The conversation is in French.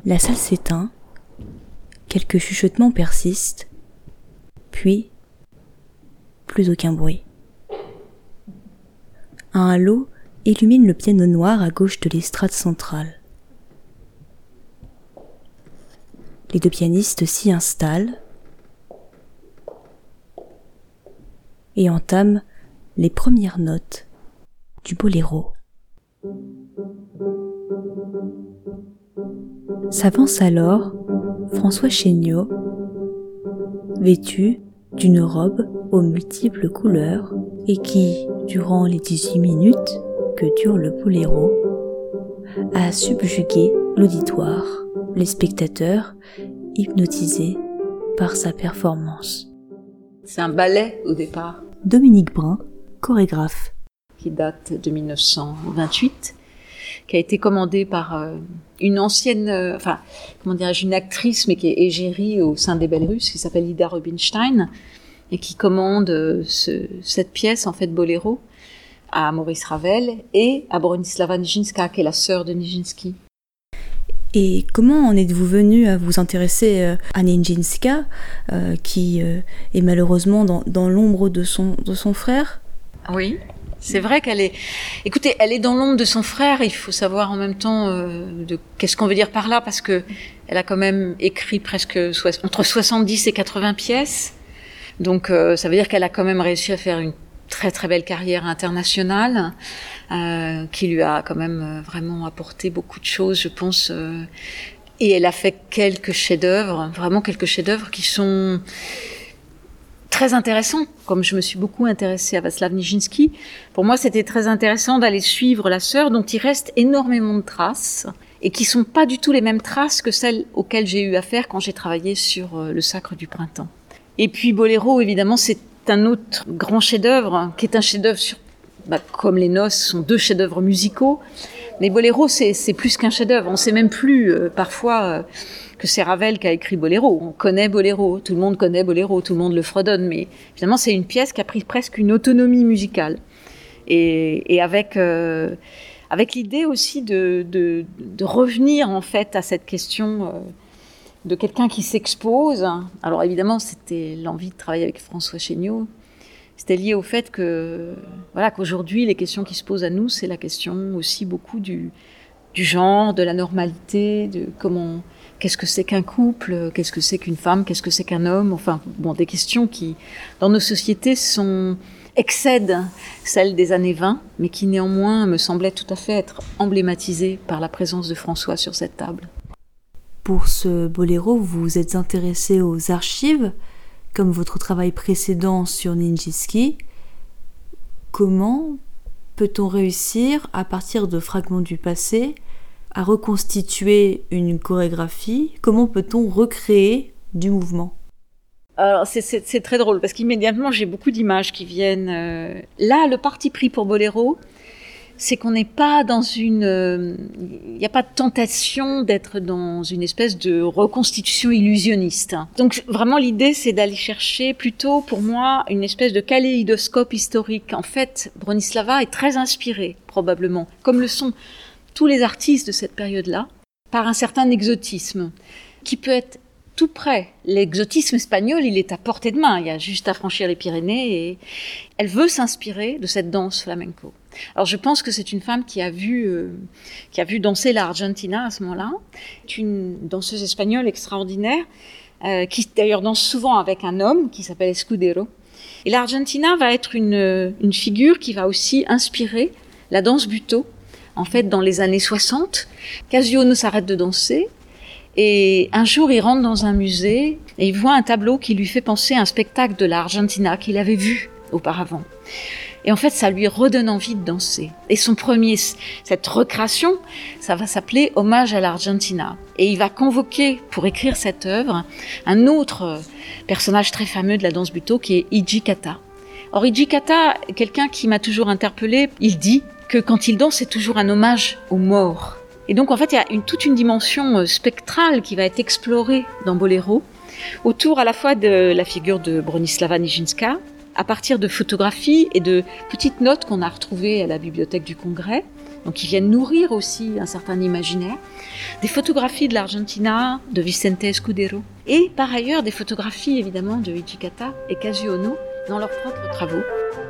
La salle s'éteint, quelques chuchotements persistent, puis plus aucun bruit. Un halo illumine le piano noir à gauche de l'estrade centrale. Les deux pianistes s'y installent et entament les premières notes du boléro. S'avance alors François Chéniaud, vêtu d'une robe aux multiples couleurs et qui, durant les 18 minutes que dure le boléro, a subjugué l'auditoire, les spectateurs hypnotisés par sa performance. C'est un ballet au départ. Dominique Brun, chorégraphe. Qui date de 1928, qui a été commandé par une ancienne, une actrice, mais qui est égérie au sein des Belles Russes, qui s'appelle Ida Rubinstein, et qui commande cette pièce, en fait, Boléro, à Maurice Ravel et à Bronislava Nijinská, qui est la sœur de Nijinsky. Et comment en êtes-vous venu à vous intéresser à Nijinská, qui est malheureusement dans l'ombre de son frère ? Oui, c'est vrai qu'elle est... Écoutez, elle est dans l'ombre de son frère, il faut savoir en même temps qu'est-ce qu'on veut dire par là, parce que elle a quand même écrit presque entre 70 et 80 pièces, donc ça veut dire qu'elle a quand même réussi à faire une très très belle carrière internationale, qui lui a quand même vraiment apporté beaucoup de choses, je pense, et elle a fait quelques chefs-d'œuvre, vraiment quelques chefs-d'œuvre qui sont très intéressants. Comme je me suis beaucoup intéressée à Václav Nijinsky, pour moi c'était très intéressant d'aller suivre la sœur dont il reste énormément de traces et qui sont pas du tout les mêmes traces que celles auxquelles j'ai eu affaire quand j'ai travaillé sur le Sacre du printemps. Et puis Boléro, évidemment, c'est un autre grand chef-d'œuvre, qui est un chef-d'œuvre comme les Noces sont deux chefs-d'œuvre musicaux, mais Boléro c'est plus qu'un chef-d'œuvre. On sait même plus parfois que c'est Ravel qui a écrit Boléro. On connaît Boléro, tout le monde connaît Boléro, tout le monde le fredonne, mais finalement c'est une pièce qui a pris presque une autonomie musicale et avec l'idée aussi de revenir en fait à cette question de quelqu'un qui s'expose. Alors évidemment, c'était l'envie de travailler avec François Chéniaud. C'était lié au fait qu'aujourd'hui, les questions qui se posent à nous, c'est la question aussi beaucoup du genre, de la normalité, de qu'est-ce que c'est qu'un couple, qu'est-ce que c'est qu'une femme, qu'est-ce que c'est qu'un homme, des questions qui, dans nos sociétés, excèdent celles des années 20, mais qui néanmoins me semblaient tout à fait être emblématisées par la présence de François sur cette table. Pour ce boléro, vous vous êtes intéressé aux archives, comme votre travail précédent sur Nijinsky. Comment peut-on réussir, à partir de fragments du passé, à reconstituer une chorégraphie ? Comment peut-on recréer du mouvement ? Alors c'est très drôle, parce qu'immédiatement j'ai beaucoup d'images qui viennent. Là, le parti pris pour Boléro, c'est qu'on n'est pas il n'y a pas de tentation d'être dans une espèce de reconstitution illusionniste. Donc vraiment l'idée c'est d'aller chercher plutôt pour moi une espèce de kaléidoscope historique. En fait, Bronislava est très inspirée probablement, comme le sont tous les artistes de cette période-là, par un certain exotisme qui peut être tout près. L'exotisme espagnol, il est à portée de main, il y a juste à franchir les Pyrénées et elle veut s'inspirer de cette danse flamenco. Alors je pense que c'est une femme qui a vu danser la Argentina à ce moment-là. C'est une danseuse espagnole extraordinaire qui d'ailleurs danse souvent avec un homme qui s'appelle Escudero. Et l'Argentina va être une figure qui va aussi inspirer la danse buto. En fait, dans les années 60, Casio s'arrête de danser et un jour il rentre dans un musée et il voit un tableau qui lui fait penser à un spectacle de la Argentina qu'il avait vu auparavant. Et en fait, ça lui redonne envie de danser. Et cette recréation, ça va s'appeler Hommage à l'Argentina. Et il va convoquer, pour écrire cette œuvre, un autre personnage très fameux de la danse buto, qui est Hijikata. Or, Hijikata, quelqu'un qui m'a toujours interpellée, il dit que quand il danse, c'est toujours un hommage aux morts. Et donc, en fait, il y a toute une dimension spectrale qui va être explorée dans Boléro, autour à la fois de la figure de Bronislava Nijinská, à partir de photographies et de petites notes qu'on a retrouvées à la bibliothèque du Congrès, donc qui viennent nourrir aussi un certain imaginaire, des photographies de l'Argentina, de Vicente Escudero, et par ailleurs des photographies évidemment de Hijikata et Kazu Ono dans leurs propres travaux.